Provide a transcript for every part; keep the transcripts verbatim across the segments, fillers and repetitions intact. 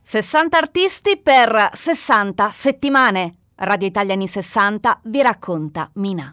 sessanta artisti per sessanta settimane. Radio Italia anni sessanta vi racconta Mina.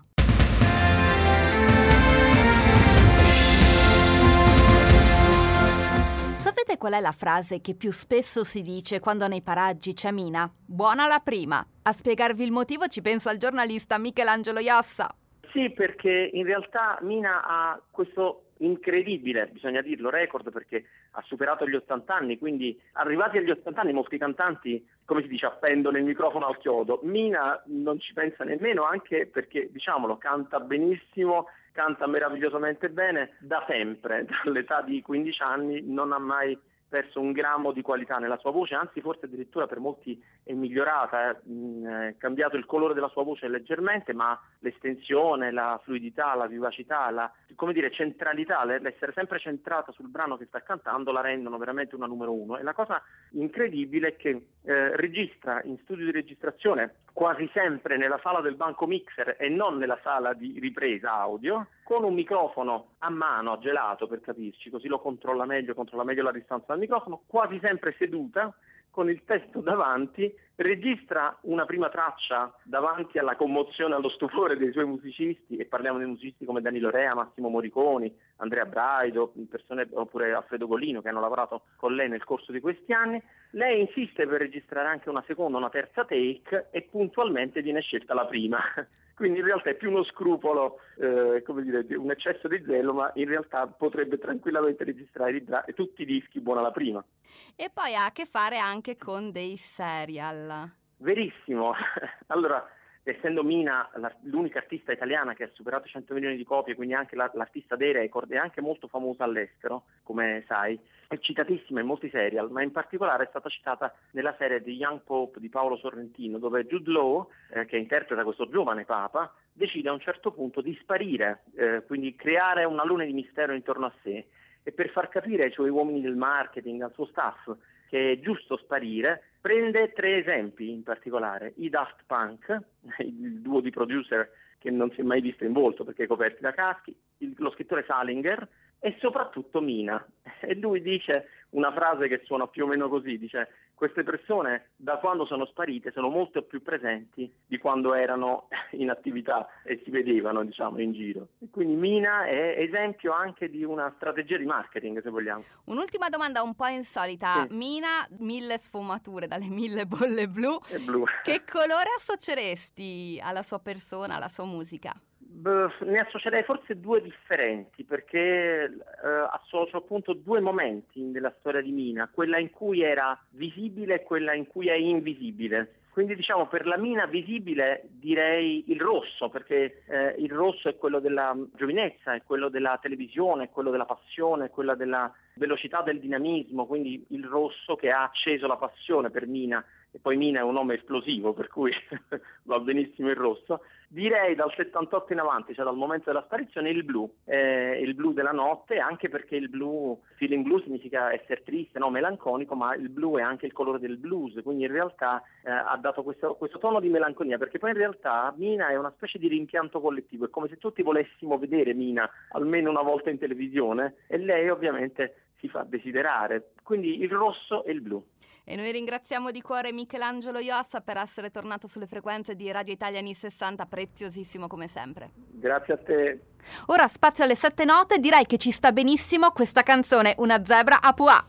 Sapete qual è la frase che più spesso si dice quando nei paraggi c'è Mina? Buona la prima. A spiegarvi il motivo ci pensa il giornalista Michelangelo Iossa. Sì, perché in realtà Mina ha questo incredibile, bisogna dirlo, record, perché ha superato gli ottanta anni, quindi arrivati agli ottanta anni molti cantanti, come si dice, appendono il microfono al chiodo. Mina non ci pensa nemmeno, anche perché, diciamolo, canta benissimo, canta meravigliosamente bene da sempre, dall'età di quindici anni non ha mai perso un grammo di qualità nella sua voce, anzi forse addirittura per molti è migliorata, è cambiato il colore della sua voce leggermente, ma l'estensione, la fluidità, la vivacità, la, come dire, centralità, l'essere sempre centrata sul brano che sta cantando la rendono veramente una numero uno. E la cosa incredibile è che eh, registra in studio di registrazione quasi sempre nella sala del banco mixer e non nella sala di ripresa audio, con un microfono a mano, a gelato per capirci, così lo controlla meglio, controlla meglio la distanza dal microfono, quasi sempre seduta, con il testo davanti, registra una prima traccia davanti alla commozione, allo stupore dei suoi musicisti, e parliamo di musicisti come Danilo Rea, Massimo Moriconi, Andrea Braido, persone, oppure Alfredo Golino, che hanno lavorato con lei nel corso di questi anni. Lei insiste per registrare anche una seconda, una terza take, e puntualmente viene scelta la prima. Quindi in realtà è più uno scrupolo, eh, come dire, un eccesso di zelo, ma in realtà potrebbe tranquillamente registrare tutti i dischi buona la prima. E poi ha a che fare anche con dei serial. Verissimo. Allora, essendo Mina la, l'unica artista italiana che ha superato cento milioni di copie, quindi anche la, l'artista dei record, è anche molto famosa all'estero, come sai, è citatissima in molti serial, ma in particolare è stata citata nella serie The Young Pope di Paolo Sorrentino, dove Jude Law, eh, che interpreta questo giovane papa, decide a un certo punto di sparire, eh, quindi creare un alone di mistero intorno a sé, e per far capire ai suoi uomini del marketing, al suo staff, che è giusto sparire, prende tre esempi in particolare: i Daft Punk, il duo di producer che non si è mai visto in volto perché coperti da caschi, il, lo scrittore Salinger e soprattutto Mina. E lui dice una frase che suona più o meno così, dice: queste persone da quando sono sparite sono molto più presenti di quando erano in attività e si vedevano, diciamo, in giro. E quindi Mina è esempio anche di una strategia di marketing, se vogliamo. Un'ultima domanda un po' insolita. Sì. Mina, mille sfumature, dalle mille bolle blu. È blu. Che colore associeresti alla sua persona, alla sua musica? Beh, ne associerei forse due differenti, perché eh, associo appunto due momenti nella storia di Mina, quella in cui era visibile e quella in cui è invisibile. Quindi diciamo per la Mina visibile direi il rosso, perché eh, il rosso è quello della giovinezza, è quello della televisione, è quello della passione, è quello della velocità, del dinamismo, quindi il rosso che ha acceso la passione per Mina. E poi Mina è un nome esplosivo, per cui va benissimo il rosso. Direi dal settantotto in avanti, cioè dal momento della sparizione, il blu, eh, il blu della notte, anche perché il blu, feeling blu significa essere triste, no, melanconico, ma il blu è anche il colore del blues, quindi in realtà eh, ha dato questo, questo tono di melanconia, perché poi in realtà Mina è una specie di rimpianto collettivo, è come se tutti volessimo vedere Mina almeno una volta in televisione, e lei ovviamente si fa desiderare, quindi il rosso e il blu. E noi ringraziamo di cuore Michelangelo Iossa per essere tornato sulle frequenze di Radio Italia anni sessanta, preziosissimo come sempre. Grazie a te. Ora spazio alle sette note, direi che ci sta benissimo questa canzone, Una zebra a Pua.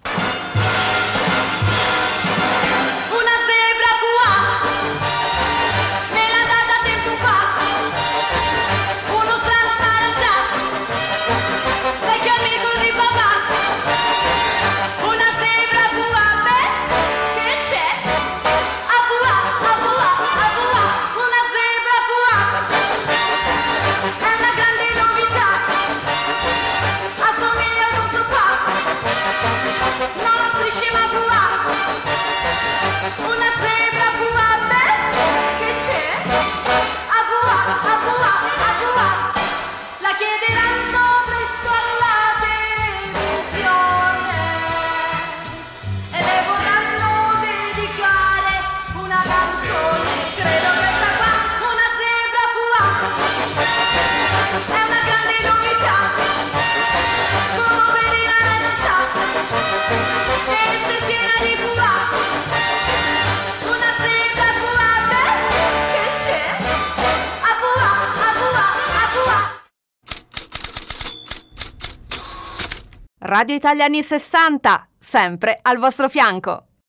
Una zebra a Pua, me l'ha data tempo fa, uno strano maraccià, vecchio amico di papà. Una zebra a Pua, beh, che c'è? A Pua, a Pua, a Pua, una zebra a Pua, è una grande novità, assomiglia ad un sofà, non la strisci ma Pua. Radio Italia anni sessanta, sempre al vostro fianco.